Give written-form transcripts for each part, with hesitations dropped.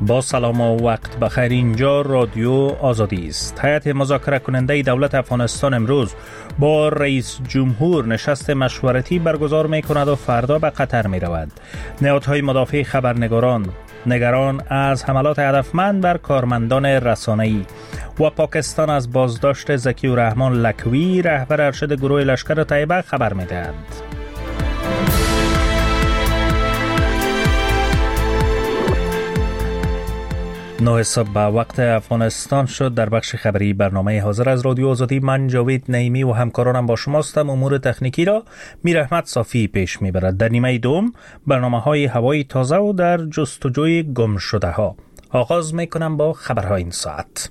با سلام و وقت بخیر. اینجا رادیو آزادی است. هیئت مذاکره کننده دولت افغانستان امروز با رئیس جمهور نشست مشورتی برگزار می کند و فردا به قطر می رود. نهادهای مدافع خبرنگاران نگران از حملات هدفمند بر کارمندان رسانه‌ای و پاکستان از بازداشت ذکی الرحمن لکوی رهبر ارشد گروه لشکر طیبه خبر می دهد. 9 صبح به وقت افغانستان شد. در بخش خبری برنامه حاضر از رادیو آزادی من جاوید نعیمی و همکارانم با شماستم. امور تکنیکی را میر احمد صافی پیش میبرد. در نیمه دوم برنامه‌های هوایی تازه و در جستجوی گم شده ها. آغاز میکنم با خبرهای این ساعت.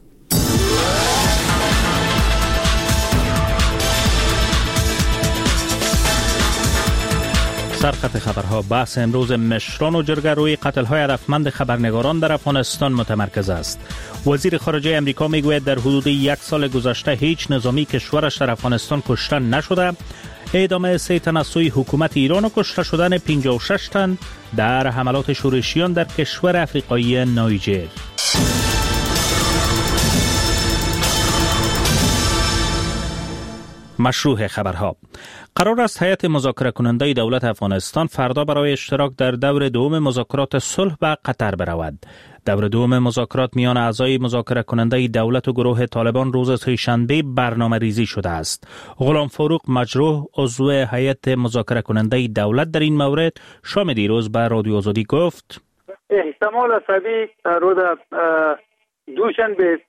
سرخط خبرها. بحث امروز مشران و جرگه روی قتل‌های هدفمند خبرنگاران در افغانستان متمرکز است. وزیر خارجه امریکا میگوید در حدود 1 سال گذشته هیچ نظامی کشورش در افغانستان کشته نشده. اعدام 3 تن از سوی حکومت ایران و کشته شدن 56 تن در حملات شورشیان در کشور افریقایی نیجر. مشروع خبرها. قرار است هیئت مذاکره کننده دولت افغانستان فردا برای اشتراک در دور دوم مذاکرات صلح به قطر برود. دور دوم مذاکرات میان اعضای مذاکره کننده دولت و گروه طالبان روز سه‌شنبه برنامه ریزی شده است. غلام فاروق مجروح عضو هیئت مذاکره کننده دولت در این مورد شام دیروز به رادیو آزادی گفت احتمال طبیعی روز دوشنبه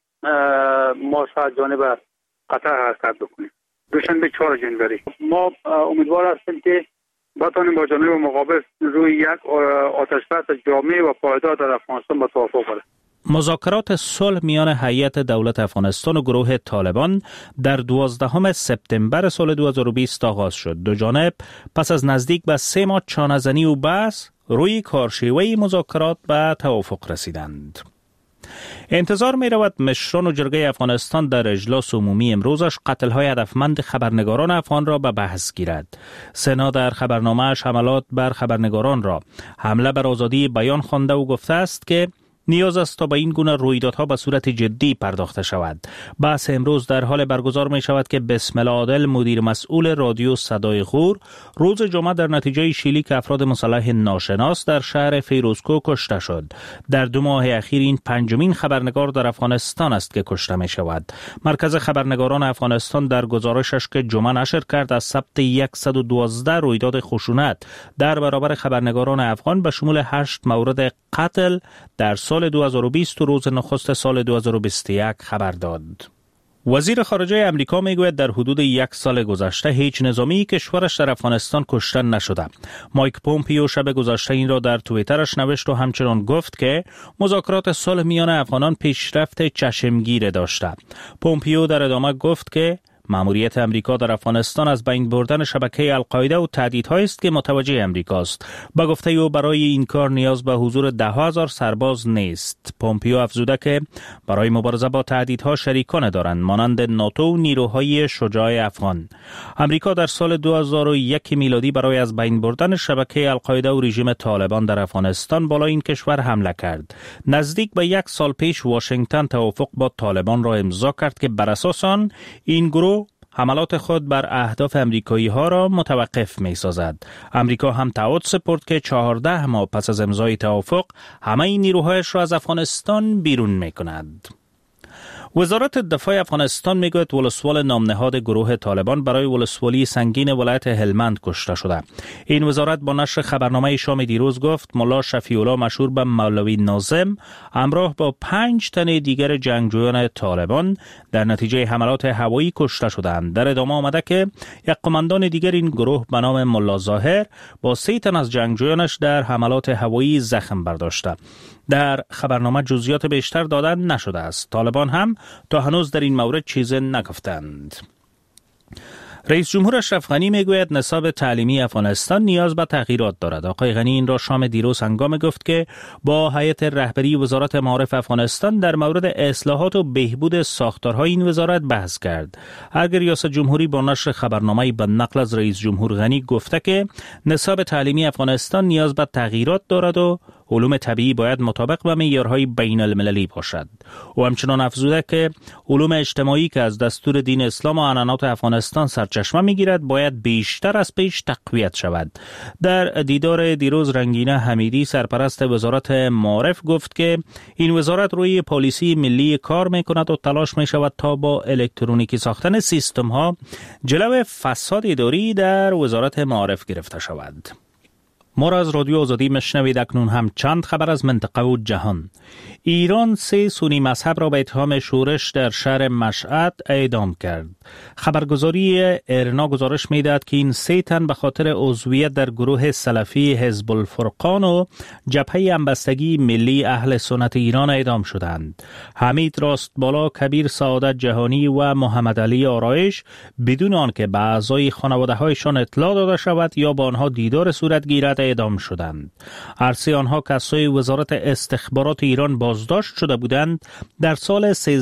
ما از جانب قطر حرکت بکنیم. دوشنبه 4 جنوری ما امیدوار هستیم که بتوانیم با جانب مقابل روی یک آتشبس جامع و پایدار در افغانستان به توافق برسیم. مذاکرات صلح میان هیئت دولت افغانستان و گروه طالبان در 12 سپتامبر سال 2020 آغاز شد. دو جانب پس از نزدیک به 3 ماه چانه‌زنی و بحث روی کارشیوه مذاکرات به توافق رسیدند. انتظار می رود مشران و جرگه افغانستان در اجلاس عمومی امروزش قتل‌های هدفمند خبرنگاران افغان را به بحث گیرد. سنا در خبرنامه‌اش حملات بر خبرنگاران را حمله بر آزادی بیان خوانده و گفته است که نیاز است تا به این گونه رویدادها به صورت جدی پرداخته شود. بحث امروز در حال برگزار می شود که بسمل عادل مدیر مسئول رادیو صدای غور روز جمعه در نتیجه شلیک افراد مسلح ناشناس در شهر فیروزکوه کشته شد. در 2 ماه اخیر این 5مین خبرنگار در افغانستان است که کشته می شود. مرکز خبرنگاران افغانستان در گزارشش که جمعه نشر کرد از ثبت 112 رویداد خشونت در برابر خبرنگاران افغان به شمول 8 مورد قتل در سال 2020 و روز نخست سال 2021 خبر داد. وزیر خارجه امریکا میگوید در حدود 1 سال گذشته هیچ نظامی کشورش در افغانستان کشته نشده. مایک پومپیو شب گذشته این را در توییترش نوشت و همچنان گفت که مذاکرات صلح میان افغانان پیشرفت چشمگیر داشته. پومپیو در ادامه گفت که مأموریت امریکا در افغانستان از بین بردن شبکه القاعده و تهدیدهایی است که متوجه امریکاست. با گفته او برای این کار نیاز به حضور 10,000 سرباز نیست. پومپیو افزوده که برای مبارزه با تهدیدها شریکان دارند مانند ناتو و نیروهای شجاع افغان. امریکا در سال 2001 میلادی برای از بین بردن شبکه القاعده و رژیم طالبان در افغانستان بالای این کشور حمله کرد. نزدیک به 1 سال پیش واشنگتن توافق با طالبان را امضا کرد که بر اساس آن این گروه حملات خود بر اهداف امریکایی ها را متوقف می سازد. امریکا هم تعهد سپرد که 14 ماه پس از امضای توافق همه این نیروهایش را از افغانستان بیرون می کند. وزارت دفاع افغانستان میگوید ولسوال نامنهاد گروه طالبان برای ولسوالی سنگین ولایت هلمند کشته شده. این وزارت با نشر خبرنامه شام دیروز گفت ملا شفیع الله مشهور به مولوی ناظم همراه با 5 تن دیگر جنگجویان طالبان در نتیجه حملات هوایی کشته شدند. در ادامه آمده که یک قماندان دیگر این گروه به نام ملا ظاهر با 3 تن از جنگجویانش در حملات هوایی زخم برداشته. در خبرنامه جزئیات بیشتر دادن نشده است. طالبان هم تا هنوز در این مورد چیزی نگفتند. رئیس جمهور اشرف غنی میگوید نصاب تعلیمی افغانستان نیاز به تغییرات دارد. آقای غنی این را شام دیروز هنگام گفت که با هیئت رهبری وزارت معارف افغانستان در مورد اصلاحات و بهبود ساختارهای این وزارت بحث کرد. اگر ریاست جمهوری با نشر خبرنامه‌ای به نقل از رئیس جمهور غنی گفته که نصاب تعلیمی افغانستان نیاز به تغییرات دارد و علوم طبیعی باید مطابق با معیارهای بین المللی باشد. او همچنان افزوده که علوم اجتماعی که از دستور دین اسلام و عنعنات افغانستان سرچشمه میگیرد باید بیشتر از پیش تقویت شود. در دیدار دیروز رنگینه حمیدی سرپرست وزارت معارف گفت که این وزارت روی پالیسی ملی کار میکند و تلاش می شود تا با الکترونیکی ساختن سیستم ها جلو فساد اداری در وزارت معارف گرفته شود. ما را از رادیو آزادی مشنوید. اکنون هم چند خبر از منطقه و جهان. ایران 3 سنی مذهب را به اتهام شورش در شهر مشهد اعدام کرد. خبرگزاری ارنا گزارش می‌دهد که این 3 تن به خاطر عضویت در گروه سلفی حزب الفرقان و جبهه همبستگی ملی اهل سنت ایران اعدام شدند. حمید راستبالا، کبیر سعادت جهانی و محمد علی آرایش بدون آنکه به اعضای خانواده‌هایشان اطلاع داده شود یا با آنها دیدار صورت گیرد اعدام شدند. هر 3 آنها کسای وزارت استخبارات ایران بازداشت شده بودند در سال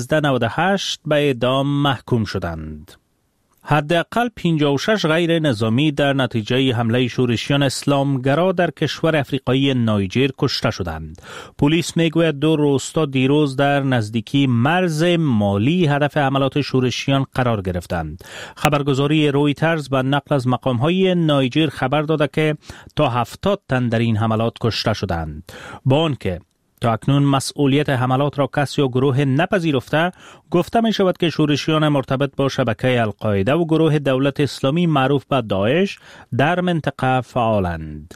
1398 به اعدام محکوم شدند. حداقل 56 غیر نظامی در نتیجه حمله شورشیان اسلامگرا در کشور افریقایی نایجر کشته شدند. پلیس میگوید 2 روستا دیروز در نزدیکی مرز مالی هدف حملات شورشیان قرار گرفتند. خبرگزاری رویترز به نقل از مقام‌های نایجر خبر داده که تا 70 تن در این حملات کشته شدند. با آنکه تا اکنون مسئولیت حملات را کسی یا گروه نپذیرفته، گفته می شود که شورشیان مرتبط با شبکه القاعده و گروه دولت اسلامی معروف به داعش در منطقه فعالند.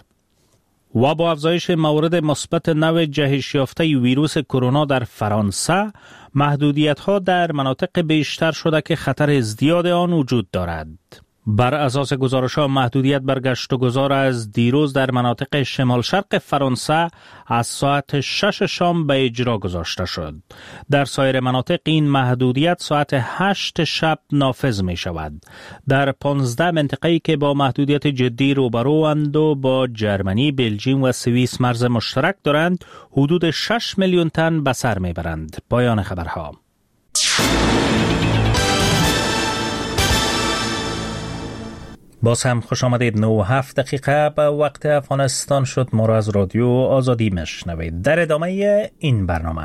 و با افزایش موارد مثبت نوع جهش یافته ویروس کرونا در فرانسه، محدودیت‌ها در مناطق بیشتر شده که خطر ازدیاد آن وجود دارد. بر اساس گزارش‌ها محدودیت بر گشت و گذار از دیروز در مناطق شمال شرق فرانسه از ساعت 6 شام به اجرا گذاشته شد. در سایر مناطق این محدودیت ساعت 8 شب نافذ می شود. در 15 منطقه‌ای که با محدودیت جدی روبروند و با جرمنی، بلژیم و سوئیس مرز مشترک دارند، حدود 6 میلیون تن به سر می برند. پایان خبرها. باز هم خوش آمدید. 9:07 دقیقه به وقت افغانستان شد. ما را از رادیو آزادی مشنوید. در ادامه این برنامه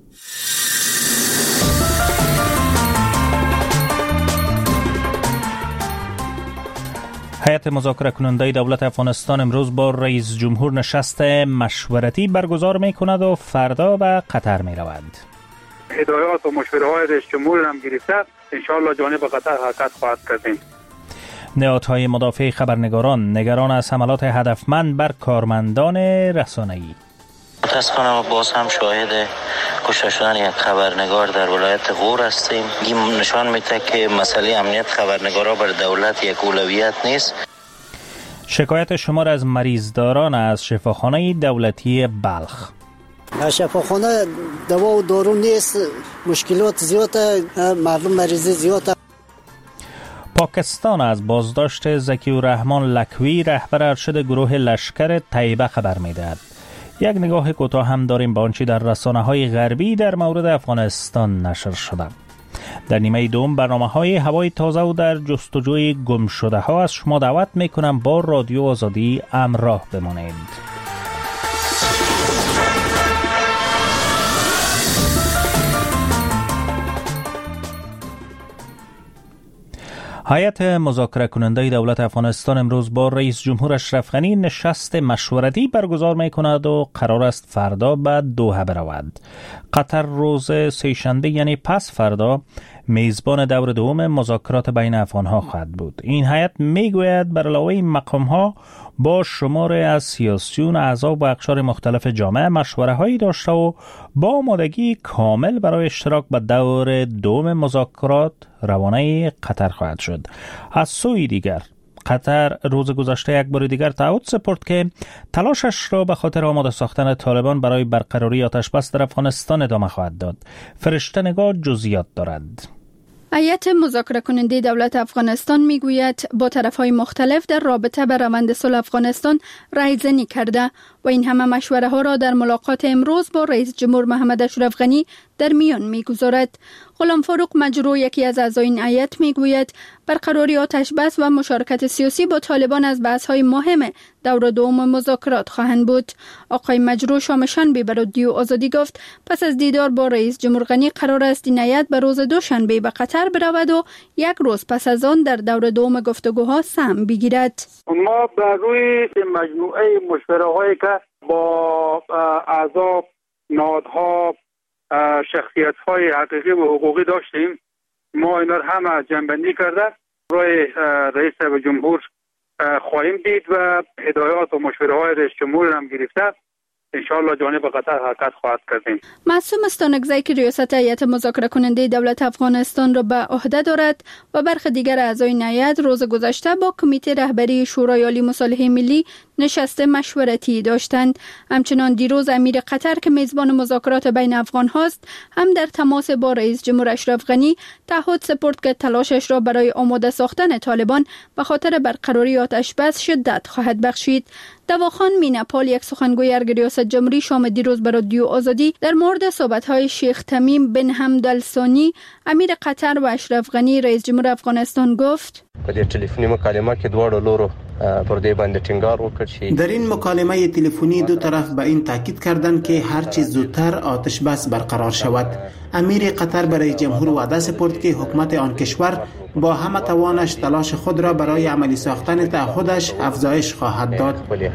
هیئت مذاکره کننده دولت افغانستان امروز با رئیس جمهور نشست مشورتی برگزار می کند و فردا به قطر می رود. هدایات و مشوره های رئیس جمهور هم گرفته، انشاءالله جانب قطر حرکت خواهد کردیم. نهادهای مدافع خبرنگاران نگران از حملات هدفمند بر کارمندان رسانه‌ای. متاسفانه باز هم شاهد کشته شدن یک خبرنگار در ولایت غور هستیم. این نشان میده که مسئله امنیت خبرنگارا بر دولت یک اولویت نیست. شکایت شمار از مریضداران از شفاخانه دولتی بلخ. شفاخانه دوا و دارو نیست، مشکلات زیاده، مردم مریضی زیاده. پاکستان از بازداشت ذکی الرحمن لکوی رهبر ارشد گروه لشکر طیبه خبر می‌دهد. یک نگاه کوتاه هم داریم به آنچه در رسانه‌های غربی در مورد افغانستان نشر شده. در نیمه دوم برنامه‌های هوای تازه و در جستجوی گم شده ها از شما دعوت می‌کنم با رادیو آزادی همراه بمانید. هیئت مذاکره کننده دولت افغانستان امروز با رئیس جمهور اشرف غنی نشست مشورتی برگزار می کند و قرار است فردا به دوحه برود. قطر روز سه‌شنبه یعنی پس فردا میزبان دور دوم مذاکرات بین افغانها خواهد بود. این هیئت میگوید بر علاوه این مقامها با شمار از سیاسیون اعضا و اقشار مختلف جامعه مشوره هایی داشته و با آمادگی کامل برای اشتراک به دور دوم مذاکرات روانه قطر خواهد شد. از سوی دیگر قطر روز گذشته یک بار دیگر تعهد سپرد که تلاشش را به خاطر آماده ساختن طالبان برای برقراری آتشبس در افغانستان ادامه خواهد داد. فرشته نگاه جزئیات دارد. هیئت مذاکره کننده دولت افغانستان میگوید با طرفهای مختلف در رابطه به روند صلح افغانستان رایزنی کرده و این همه مشوره ها را در ملاقات امروز با رئیس جمهور محمد اشرف غنی در میان می‌گذارد. غلام فاروق مجروح یکی از اعضای این هیئت میگوید برقراری آتش بس و مشارکت سیاسی با طالبان از بحث‌های مهم دور دوم مذاکرات خواهند بود. آقای مجروح شام شنبه به رادیو آزادی گفت پس از دیدار با رئیس جمهور غنی قرار است این هیئت به روز دوشنبه به قطر برود و یک روز پس از آن در دور دوم گفتگوها سهم بگیرد. ما بر روی مجموعه مشوره‌هایی که با اعضا، نهادها، شخصیت‌های حقیقی و حقوقی داشتیم، ما اینا رو همه جمع‌بندی کرده روی رئیس جمهور خواهیم دید و هدایات و مشوره‌های رئیس جمهور هم گرفته انشاءالله جانب قطر حرکت خواهد کردیم. معصوم استانکزی که ریاست هیئت مذاکره کننده دولت افغانستان را به عهده دارد و برخی دیگر اعضای این هیئت روز گذشته با کمیته رهبری شورای عالی مصالحه ملی نشست مشورتی داشتند. همچنان دیروز امیر قطر که میزبان مذاکرات بین افغان هاست هم در تماس با رئیس جمهور اشرف غنی تعهد سپرد که تلاشش را برای آماده ساختن طالبان به خاطر برقراری آتش بس شدت خواهد بخشید. دواخان میناپال یک سخنگوی ارگ ریاست جمهوری شام دیروز به رادیو آزادی در مورد صحبت‌های شیخ تمیم بن حمد الثانی امیر قطر و اشرف غنی رئیس جمهور افغانستان گفت په دې ټلیفوني مکالمه کې دواړو لورو پر دې باندې ټینګار وکړ چې در این مکالمه تلفنی دو طرف به این تاکید کردند که هر چه زودتر آتش بس برقرار شود. امیر قطر برای جمهور وعده سپرد که حکومت آن کشور با همه توانش تلاش خود را برای عملی ساختن تعهدش افزایش خواهد داد.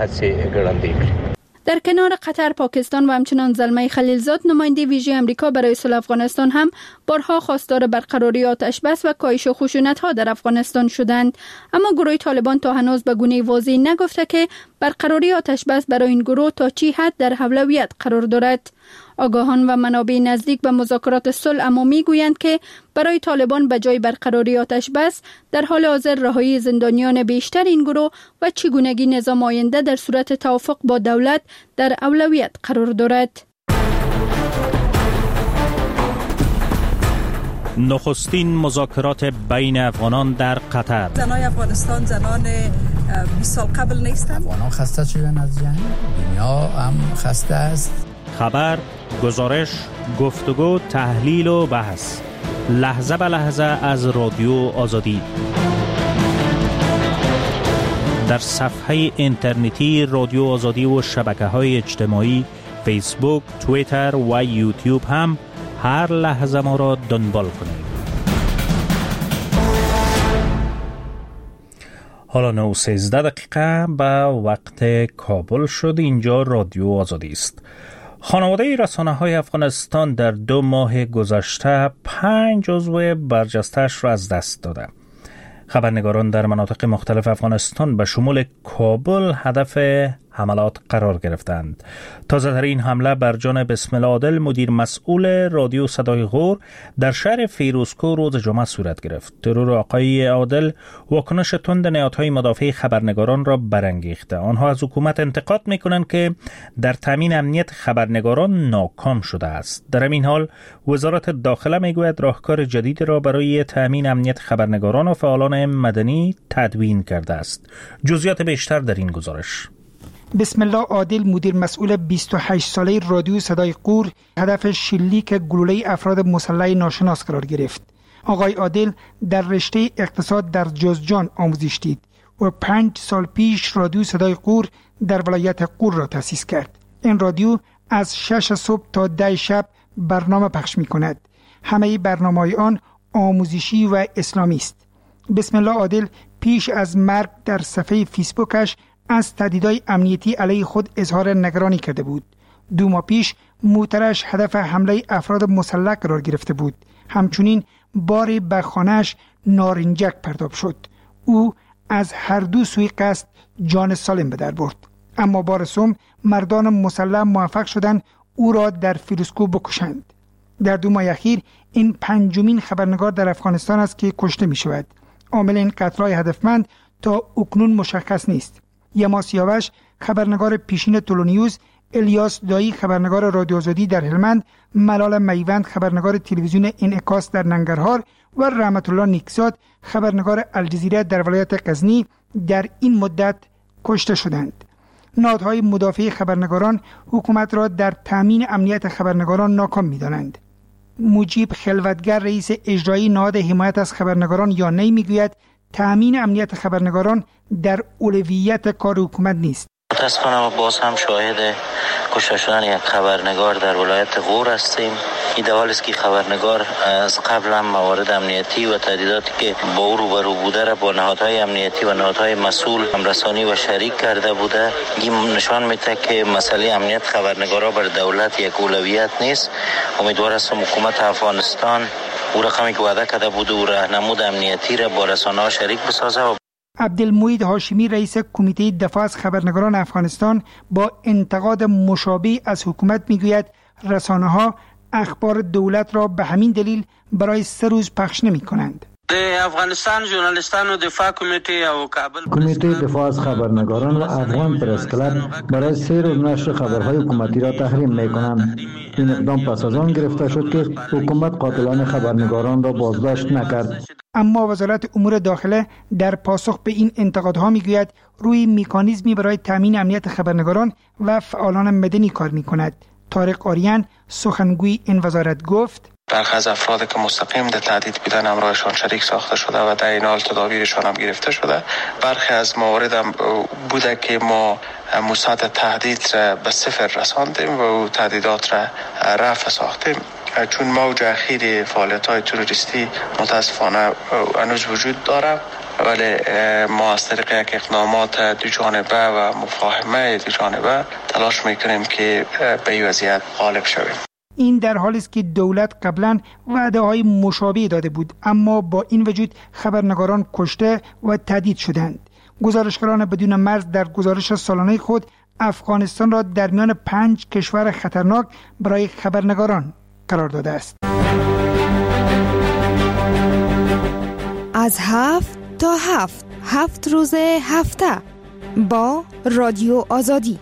در کنار قطر، پاکستان و همچنان زلمه خلیلزاد نماینده ویژه امریکا برای صلح افغانستان هم بارها خواستار برقراری آتش بس و کاهش خشونت‌ها در افغانستان شدند، اما گروه طالبان تا هنوز به گونه واضح نگفته که برقراری آتش بس برای این گروه تا چی حد در اولویت قرار دارد. آگاهان و منابع نزدیک به مذاکرات صلح اما میگویند که برای طالبان به جای برقراری آتش بس در حال حاضر رهایی زندانیان بیشتر این گروه و چگونگی نظام آینده در صورت توافق با دولت در اولویت قرار دارد. نخستین مذاکرات بین افغانان در قطر. زنان افغانستان زنان 20 سال قبل نیستند. افغانان خسته شدن از جنگ، دنیا هم خسته است. خبر، گزارش، گفتگو، تحلیل و بحث لحظه به لحظه از رادیو آزادی در صفحه اینترنتی رادیو آزادی و شبکه‌های اجتماعی فیسبوک، توییتر و یوتیوب هم هر لحظه ما را دنبال کنید. حالا 9:13 به وقت کابل شد. اینجا رادیو آزادی است. خانواده رسانه‌های افغانستان در 2 ماه گذشته 5 عضو برجسته‌اش را از دست داده. خبرنگاران در مناطق مختلف افغانستان به شمول کابل هدف حملات قرار گرفتند. تازه‌ترین حمله بر جان بسم الله عادل مدیر مسئول رادیو صدای غور در شهر فیروزکوه روز جمعه صورت گرفت. ترور آقای عادل واکنش تند نهادهای مدافع خبرنگاران را برانگیخته. آنها از حکومت انتقاد می‌کنند که در تامین امنیت خبرنگاران ناکام شده است. در این حال وزارت داخله میگوید راهکار جدید را برای تامین امنیت خبرنگاران و فعالان مدنی تدوین کرده است. جزئیات بیشتر در این گزارش. بسم الله عادل مدیر مسئول 28 ساله رادیو صدای غور هدف شلیک گلوله افراد مسلح ناشناس قرار گرفت. آقای عادل در رشته اقتصاد در جوزجان آموزش دید و 5 سال پیش رادیو صدای غور در ولایت غور را تأسیس کرد. این رادیو از 6 صبح تا 10 شب برنامه پخش می کند. همه برنامه‌های آن آموزشی و اسلامی است. بسم الله عادل پیش از مرگ در صفحه فیسبوکش از تهدیدهای امنیتی علیه خود اظهار نگرانی کرده بود. 2 ماه پیش موترش هدف حمله افراد مسلح قرار گرفته بود. همچنین بار به خانه‌اش نارنجک پرتاب شد. او از هر دو سوی قصد جان سالم به در برد. اما بار سوم مردان مسلح موفق شدند او را در فیروزکوه بکشند. در 2 ماه اخیر این 5مین خبرنگار در افغانستان است که کشته می شود. عامل این قتل‌های هدفمند تا اکنون مشخص نیست. یما سیاوش خبرنگار پیشین تولونیوز، الیاس دایی خبرنگار رادیو آزادی در هلمند، ملال میوند خبرنگار تلویزیون انعکاس در ننگرهار و رحمت الله نیکزاد خبرنگار الجزیره در ولایت غزنی در این مدت کشته شدند. نهادهای مدافع خبرنگاران حکومت را در تامین امنیت خبرنگاران ناکام می‌دانند. مجیب خلوتگر رئیس اجرایی نهاد حمایت از خبرنگاران یا نی میگوید تأمین امنیت خبرنگاران در اولویت کار حکومت نیست. متاسفانه باز هم شاهد کشته شدن یک خبرنگار در ولایت غور هستیم. این در حالی است که خبرنگار از قبل هم موارد امنیتی و تهدیداتی که با او روبرو بوده را با نهادهای امنیتی و نهادهای مسئول همرسانی و شریک کرده بوده. این نشان میده که مسئله امنیت خبرنگارا بر دولت یک اولویت نیست. امیدوار هستم حکومت افغانستان او رقمی که وعده کرده بود و راهنمود امنیتی را با رسانه‌ها شریک بسازه. عبدالمجید هاشمی رئیس کمیته دفاع از خبرنگاران افغانستان با انتقاد مشابه از حکومت میگوید رسانه‌ها اخبار دولت را به همین دلیل برای 3 روز پخش نمی‌کنند. افغانستان ژورنالیستانو دفاع کمیته دفاع از خبرنگاران و افغان پرس کلاب برای 3 روز نشر خبرهای حکومتی را تحریم می‌کنند. این اقدام پس از آن گرفته شد که حکومت قاتلان خبرنگاران را بازداشت نکرد. اما وزارت امور داخله در پاسخ به این انتقادها میگوید روی مکانیزمی برای تامین امنیت خبرنگاران و فعالان مدنی کار می‌کند. طارق آریان سخنگوی این وزارت گفت برخی از افراد که مستقیم در تهدید بودن همراهشان شریک ساخته شده و در این حال تدابیرشان هم گرفته شده. برخی از موارد هم بوده که ما مستند تهدید را به 0 رساندیم و تهدیدات را رفع ساختیم. چون موج اخیر فعالیت‌های تروریستی متاسفانه هنوز وجود داره، ولی ما از طریق یک اقدامات دو جانبه و مفاهمه دو جانبه تلاش میکنیم که به این وضعیت غالب شویم. این در حالی است که دولت قبلا وعده‌های مشابه داده بود، اما با این وجود خبرنگاران کشته و تهدید شدند. گزارشگران بدون مرز در گزارش سالانه خود افغانستان را در میان 5 کشور خطرناک برای خبرنگاران قرار داده است. از 7 تا 7 روز هفته با رادیو آزادی.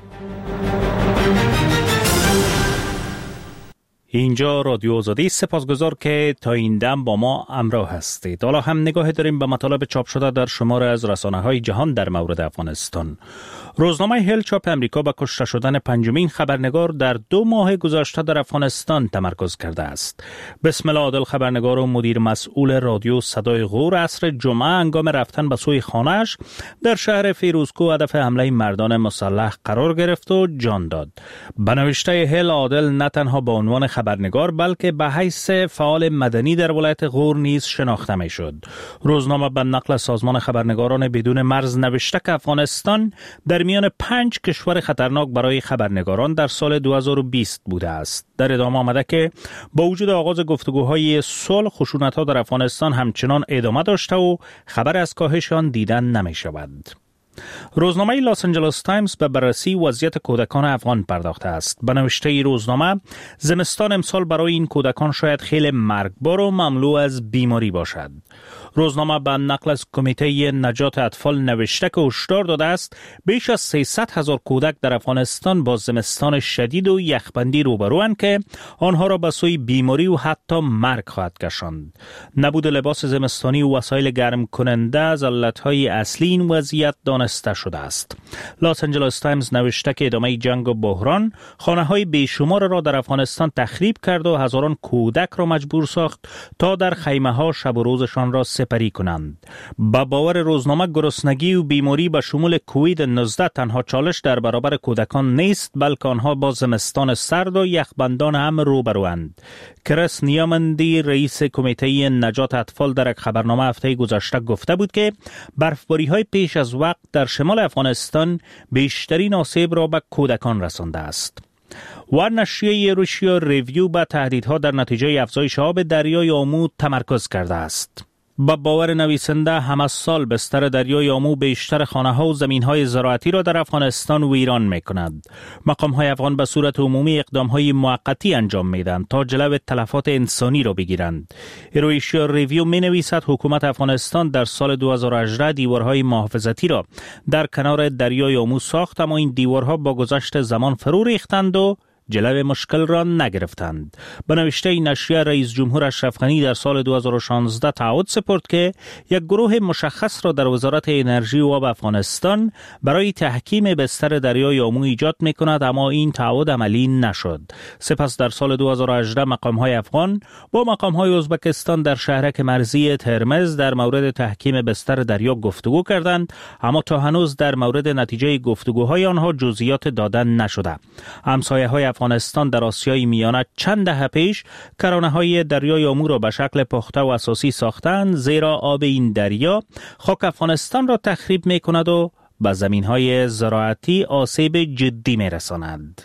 اینجا رادیو آزادی، سپاسگزار که تا این دم با ما همراه هستید. حالا هم نگاه داریم به مطالب چاپ شده در شماره از رسانه‌های جهان در مورد افغانستان. روزنامه هل چاپ امریکا به کشته شدن 5مین خبرنگار در 2 ماه گذشته در افغانستان تمرکز کرده است. بسم الله عادل، خبرنگار و مدیر مسئول رادیو صدای غور، عصر جمعه هنگام رفتن به سوی خانه‌اش در شهر فیروزکو هدف حمله مردان مسلح قرار گرفت و جان داد. به نوشته هل، عادل نه تنها به عنوان خبرنگار بلکه به حیث فعال مدنی در ولایت غور نیز شناخته می‌شد. روزنامه به نقل سازمان خبرنگاران بدون مرز نوشته که افغانستان در میان 5 کشور خطرناک برای خبرنگاران در سال 2020 بوده است. در ادامه آمده که با وجود آغاز گفتگوهای صلح، خشونت‌ها در افغانستان همچنان ادامه داشته و خبر از کاهش آن دیدن نمی شود. روزنامه لاس آنجلس تایمز به بررسی وضعیت کودکان افغان پرداخته است. به نوشته روزنامه، زمستان امسال برای این کودکان شاید خیلی مرگبار و مملو از بیماری باشد. روزنامه به نقل از کمیته نجات اطفال نوشته که هشدار داده است بیش از 300,000 کودک در افغانستان با زمستان شدید و یخبندی روبروند که آنها را به سوی بیماری و حتی مرگ خواهد کشاند. نبود لباس زمستانی و وسایل گرم کننده از علتهای اصلی این وضعیت دانسته شده است. لاس آنجلس تایمز نوشته که ادامه جنگ و بحران خانه‌های بیشمار را در افغانستان تخریب کرد و هزاران کودک را مجبور ساخت تا در خیمه‌ها شب و روزشان را سپری کنند. با باور روزنامه، گرسنگی و بیماری به شمول کووید 19 تنها چالش در برابر کودکان نیست، بلکه آنها با زمستان سرد و یخبندان هم روبروند. کریس نیامندی، رئیس کمیته نجات اطفال، در یک خبرنامه هفته گذشته گفته بود که برفباری‌های پیش از وقت در شمال افغانستان بیشترین آسیب را به کودکان رسانده است. و نشریه روسیا ریویو به تهدیدها در نتیجه افزایش آب دریای آمو تمرکز کرده است. با باور نویسنده، همه سال بستر دریای آمو بیشتر خانه‌ها و زمین‌های زراعتی را در افغانستان ویران می‌کند. مقام‌های افغان به صورت عمومی اقدام‌های موقتی انجام می‌دهند تا جلو تلفات انسانی را بگیرند. روسیا ریویو می‌نویسد حکومت افغانستان در سال 2018 دیوارهای محافظتی را در کنار دریای آمو ساخت، اما این دیوارها با گذشت زمان فرو ریختند و جلو مشکل را نگرفتند. به نوشته نشریه رئیس جمهور اشرف غنی در سال 2016 تعهد سپرد که یک گروه مشخص را در وزارت انرژی و آب افغانستان برای تحکیم بستر دریای آمو ایجاد می‌کند، اما این تعهد عملی نشد. سپس در سال 2018 مقام‌های افغان با مقام‌های ازبکستان در شهرک مرزی ترمز در مورد تحکیم بستر دریا گفتگو کردند، اما تا هنوز در مورد نتیجه گفتگوهای آنها جزئیات دادن نشده. همسایه‌های افغانستان در آسیای میانه چند دهه پیش کرانه‌های دریای آمو را به شکل پخته و اساسی ساختند، زیرا آب این دریا خاک افغانستان را تخریب می‌کند و به زمین‌های زراعتی آسیب جدی می‌رساند.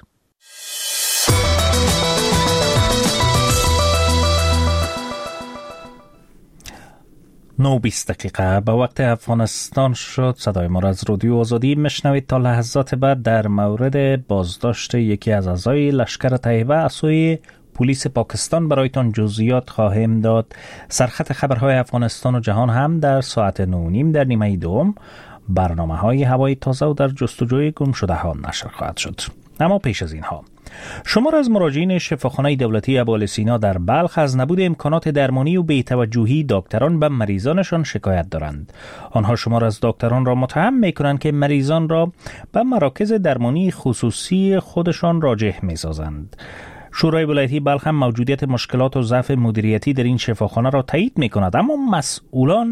9:20 دقیقه به وقت افغانستان شد. صدای ما را از رادیو آزادی میشنوید. تا لحظات بعد در مورد بازداشت یکی از اعضای لشکر طیبه از سوی پلیس پاکستان برایتان جزئیات خواهیم داد. سرخط خبرهای افغانستان و جهان هم در ساعت 9:30 در نیمه دوم برنامه‌های هوای تازه و در جستجوی گم شده ها نشر خواهد شد. اما پیش از اینها شمار از مراجعین شفاخانه دولتی ابوالسینا در بلخ از نبود امکانات درمانی و بی‌توجهی دکتران به مریضانشان شکایت دارند. آنها شمار از دکتران را متهم می‌کنند که مریضان را به مراکز درمانی خصوصی خودشان راجع می‌سازند. شورای ولایتی بلخ هم موجودیت مشکلات و ضعف مدیریتی در این شفاخانه را تایید می‌کند، اما مسئولان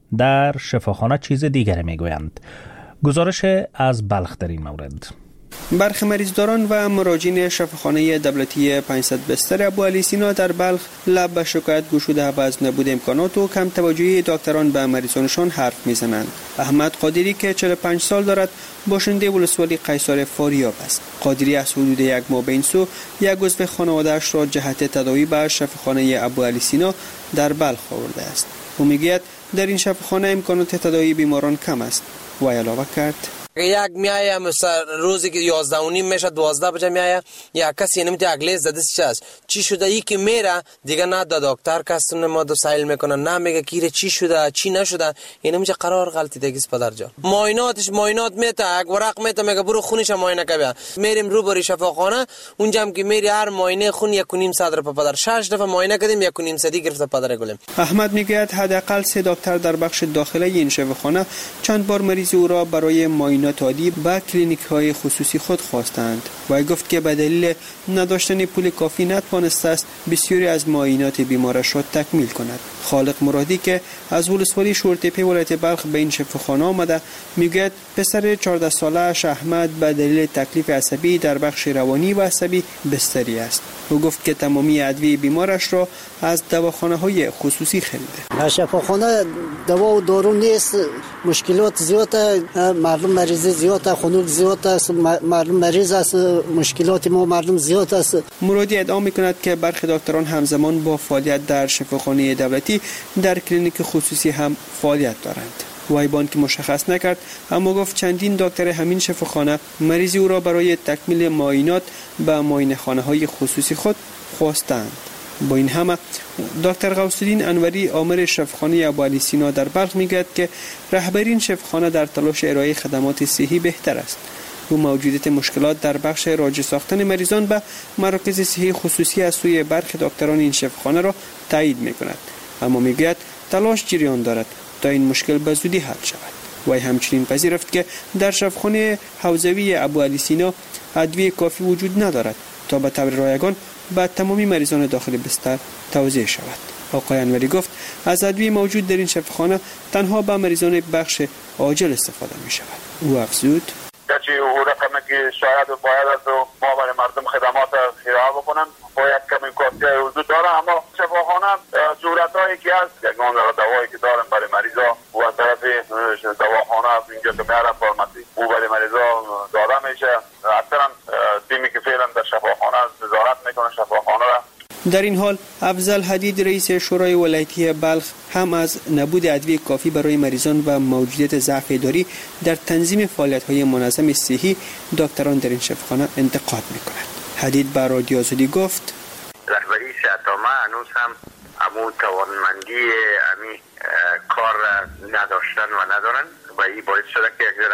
در شفاخانه چیز دیگری می‌گویند. گزارش از بلخ در این مورد. برخی مریضداران و مراجعین شفاخانه دولتی 500 بستر ابوعلیسینا در بلخ لب به شکایت گشوده و از نبود امکانات و کم توجهی دکتران به مریضانشان حرف میزنند. احمد قادری که 45 سال دارد باشنده ولسوالی قیصر فاریاب است. قادری از حدود یک ماه به این سو یک عضو خانواده‌اش را جهت تداوی به شفاخانه ابوعلیسینا در بلخ آورده است. او میگوید در این شفاخانه امکانات تداوی بیماران کم است و علاوه کرد یک میایه مثلا روزی که 11:30 میشه 12 بجه میایه یا کسی نمیتونه اگلیز زده چی شده ای که میره دیگه نه دکتر کسونه ما دو سایل میکنه نه میگه کی چی شده چی نشده. این میشه قرار غلطی دیگه پدر جان. معاینات میته یک ورق میته میگه برو خونش معاینه کبیا. میریم رو بری شفاخانه اونجا هم که میری هر معاینه خون 1.5 صدر پدر 6 دفعه معاینه کردیم 1.5 صدی گرفته پدر گلم. احمد میگه حداقل 3 دکتر در بخش داخلی این شفاخانه چند بار مریض او را برای معاینات عادی به کلینیک‌های خصوصی خود خواستند و گفت که به دلیل نداشتن پول کافی نتوانسته است بسیاری از معاینات بیمارش را تکمیل کند. خالق مرادی که از ولسوالی شورتپه ولایت بلخ به این شفاخانه آمده میگوید پسر 14 ساله اش احمد به دلیل تکلیف عصبی در بخش روانی و عصبی بستری است. او گفت که تمامی ادویه بیمارش را از دواخانه‌های خصوصی خریده. شفاخانه دوا و دارو نیست، مشکلات زیاده، مردم مریض زیاده، خنک زیاده است، مردم مریض است، مشکلات ما مردم زیاد است. مرادی ادعا می‌کند که برخی دکتران همزمان با فعالیت در شفاخانه دولتی در کلینیک خصوصی هم فعالیت دارند. وایبان که مشخص نکرد، اما گفت چندین دکتر همین شفاخانه مریضی او را برای تکمیل معاینات به معاینه‌خانه‌های خصوصی خود خواستند. با این همه دکتر غوث‌الدین انوری آمر شفاخانه ابوعلیسینا در بلخ میگوید که رهبرین شفاخانه در تلاش ارائه خدمات صحی بهتر است. او موجودیت مشکلات در بخش راجع ساختن مریضان به مراکز صحی خصوصی از سوی برخی دکتران این شفاخانه را تایید می‌کند، اما میگوید تلاش جریان دارد تا این مشکل به زودی حل شود. وی همچنین پذیرفت که در شفاخانه حوزوی ابوعلیسینا ادویه کافی وجود ندارد تا به طور رایگان به تمامی مریضان داخل بستر توزیع شود. آقای انوری گفت از ادویه موجود در این شفاخانه تنها به مریضان بخش عاجل استفاده می شود. او افزود که او رقمی که شاید باید از ما برای مردم خدمات ارائه بکنن باید کمی کافی وجود داره، اما شفاخانه جورتایی که هست یگان دوایی که دارن برای مریضا و از طرف دواخانه اینجا که میارن فارمسی او برای مریضا داده میشه. اکثرا تیمی که فعلا در شفاخانه نظارت میکنه شفاخانه را. در این حال افضل حدید رئیس شورای ولایتی بلخ هم از نبود ادویه کافی برای مریضان و موجودیت ضعف اداری در تنظیم فعالیت‌های منظم صحی دکتران در این شفاخانه انتقاد می‌کند. حدید به رادیو آزادی گفت رهبری شهرنامه هنوز هم همون توانمندی کار نداشتن و ندارن و این باعث شده که یک ذره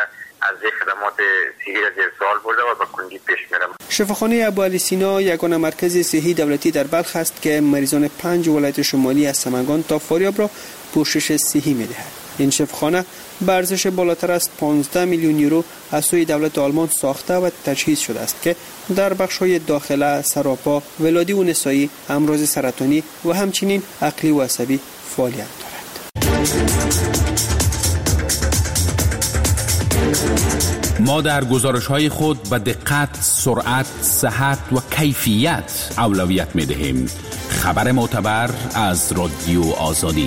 ارزش خدمات صحی را زیر سوال برده و به کندی پیش میرم. شفاخانه ابوعلی سینا یگانه مرکز صحی دولتی در بلخ است که مریضان 5 ولایت شمالی از سمنگان تا فاریاب را پوشش صحی می‌دهد. این شفاخانه به ارزش بالاتر از 15 میلیون یورو از سوی دولت آلمان ساخته و تجهیز شده است که در بخش‌های داخله، سراپا، ولادی و نسایی، امراض سرطانی و همچنین عقلی و عصبی فعالیت دارد. ما در گزارش‌های خود به دقت، سرعت، صحت و کیفیت اولویت می‌دهیم. خبر معتبر از رادیو آزادی.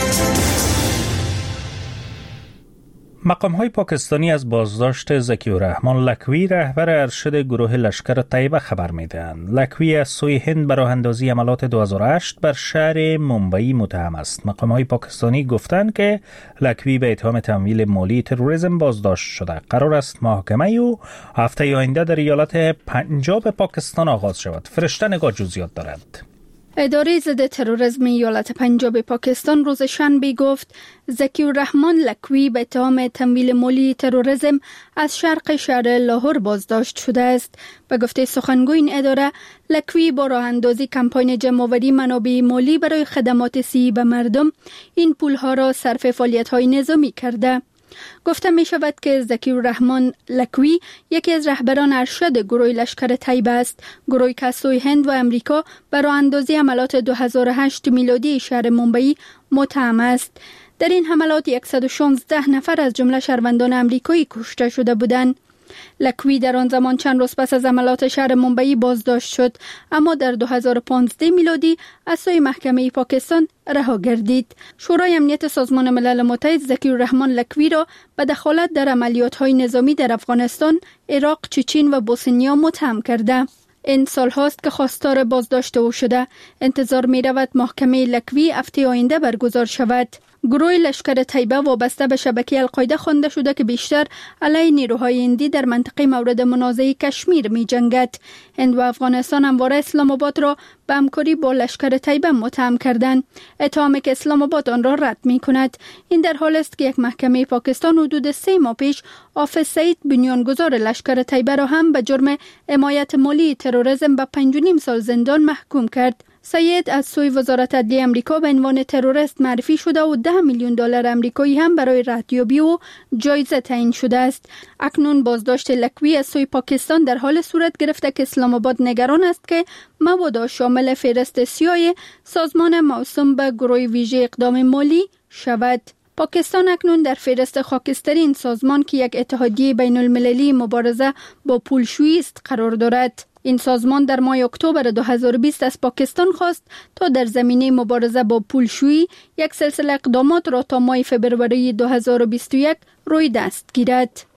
مقام‌های پاکستانی از بازداشت ذکی الرحمن لکوی رهبر ارشد گروه لشکر طیبه خبر می‌دهند. لکوی از سوی هند برای اندازی عملات 2008 بر شهر ممبئی متهم است. مقام‌های پاکستانی گفتند که لکوی به اتهام تمویل مالی تروریسم بازداشت شده. قرار است محاکمه او هفته آینده در ایالت پنجاب پاکستان آغاز شود. فرشته نگاه جزئیات دارد. اداره ضد تروریسم ایالت پنجاب پاکستان روز شنبه گفت ذکی الرحمن لکوی به اتهام تمویل مالی تروریسم از شرق شهر لاهور بازداشت شده است. به گفته سخنگوی این اداره، لکوی با راه اندازی کمپاین جمع‌آوری منابع مالی برای خدمات صحی به مردم این پولها را صرف فعالیت‌های نظامی کرده. گفته می شود که ذکی الرحمن لکوی یکی از رهبران ارشد گروه لشکر طیبه است. گروهی که از سوی هند و امریکا بر راه اندازی عملات 2008 میلادی شهر ممبئی متهم است. در این حملات 116 نفر از جمله شهروندان امریکایی کشته شده بودند. لکوی در آن زمان چند روز پس از عملات شهر ممبئی بازداشت شد، اما در 2015 میلادی از سوی محکمه پاکستان رها گردید. شورای امنیت سازمان ملل متحد ذکی الرحمن لکوی را به دخالت در عملیات‌های نظامی در افغانستان، عراق، چچن و بوسنیا متهم کرده. این سال هاست که خواستار بازداشت او شده. انتظار می رود محکمه لکوی هفته آینده برگزار شود. گروه لشکر طیبه وابسته به شبکه القاعده خوانده شده که بیشتر علیه نیروهای هندی در منطقه مورد منازعه کشمیر می جنگد. هند و افغانستان همواره اسلام آباد را به همکاری با لشکر طیبه متهم کردند. اتهامی که اسلام آباد آن را رد می کند. این در حال است که یک محکمه پاکستان حدود 3 ماه پیش حافظ سعید بنیانگذار لشکر طیبه را هم به جرم حمایت مالی تروریسم به 5.5 سال زندان محکوم کرد. سید از سوی وزارت عدلیه امریکا به عنوان تروریست معرفی شده و $10 میلیون امریکایی هم برای ردیابی و جایزه تعیین شده است. اکنون بازداشت لکوی از سوی پاکستان در حال صورت گرفته که اسلام آباد نگران است که مبادا شامل فهرست سیاه سازمان موسوم به گروه ویژه اقدام مالی شود. پاکستان اکنون در فهرست خاکسترین سازمان که یک اتحادیه بین المللی مبارزه با پولشویی است قرار دارد. این سازمان در ماه اکتبر 2020 از پاکستان خواست تا در زمینه مبارزه با پولشویی یک سلسله اقدامات را تا ماه فبروری 2021 روی دست گیرد.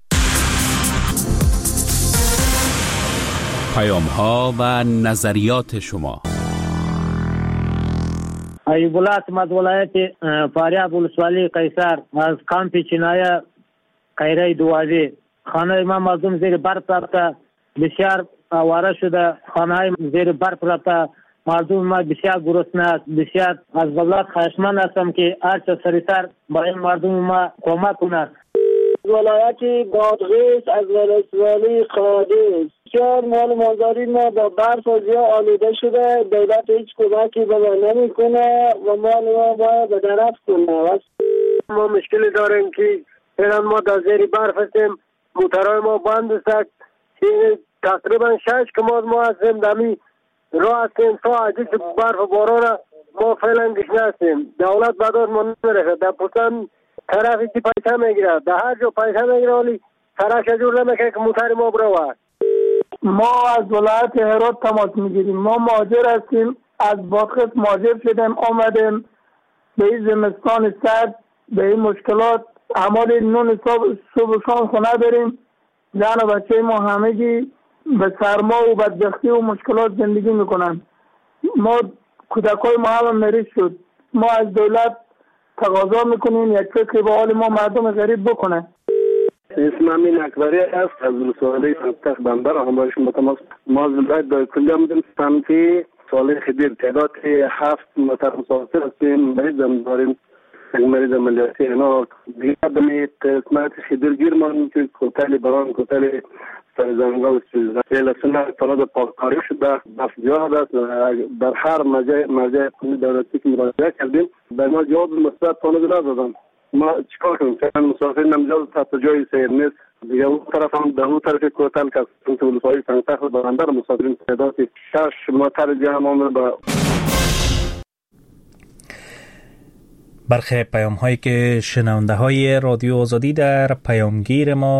پیام‌ها و نظریات شما. ایوب الله احمد ولایت فاریاب ولسوالی قیصر از کامپ چینایه قیره دوازی خانه ما مردم زیر برف رفته بسیار آواره شده. خانه زیر برف رفته مردم ما بسیار گرسنه است. بسیار از دولت خواهشمند هستم که هر چه سریعتر با این مردم ما کمک کند. ولایت بادغیس از ولسوالی قادس بسیار مال مازاری ما با برف و زیاد آلوده شده. دولت هیچ کمکی به ما نمیکنه و مال ما باید به طرف کنه. ما مشکلی داریم که الان ما در زیر برف هستیم. موترهای ما بند است. تقریبا 6 کماد ما هستیم دمی راه هستیم تا عجیز برف و باران ما فعلا گشنه هستیم. دولت بداد ما نمیرسه. در پوستان طرفی که پیسه میگیره در هر جا پیسه میگیره ولی طرف جور نمیکنه که موتر ما بروه. ما از ولایت هرات تماس میگیریم. ما مهاجر هستیم. از بادغیس مهاجر شدیم آمدیم به این زمستان سرد به این مشکلات. اعمال نون صبح شام خونه داریم. زن و بچه ما همگی به سرما و بدبختی و مشکلات زندگی میکنن. ما کودکای ما هم مریض شد. ما از دولت تقاضا میکنیم یک فکر به حال ما مردم غریب بکنه. اسم امین اکبری است از ولسوالی سنتخ بندر همراهش متماس. ما از ولایت کلی آمدیم سمتی سال خدیر تعداد 7 موتر مسافر هستیم. مریض هم داریم. مریض عملیاتی اینا دیگه دمی قسمت خیدرگیر من که کوتالی بران کوتالی سرزنگال سیلسونه فراد پاککاری شده بس زیاد است. در هر مرجع دولتی که مراجعه کردیم به ما جواب مثبت تانه ندادن. ما چیکار کنیم؟ چون مسافر نمجاد تحت جای سیر نیست. دیگه اون طرف هم در اون طرف کوتال که سمت ولسوالی سنگتخت برندر مسافرین تعدادی کش ما ترجیح هم با برخی پیام هایی که شنونده های رادیو آزادی در پیامگیر ما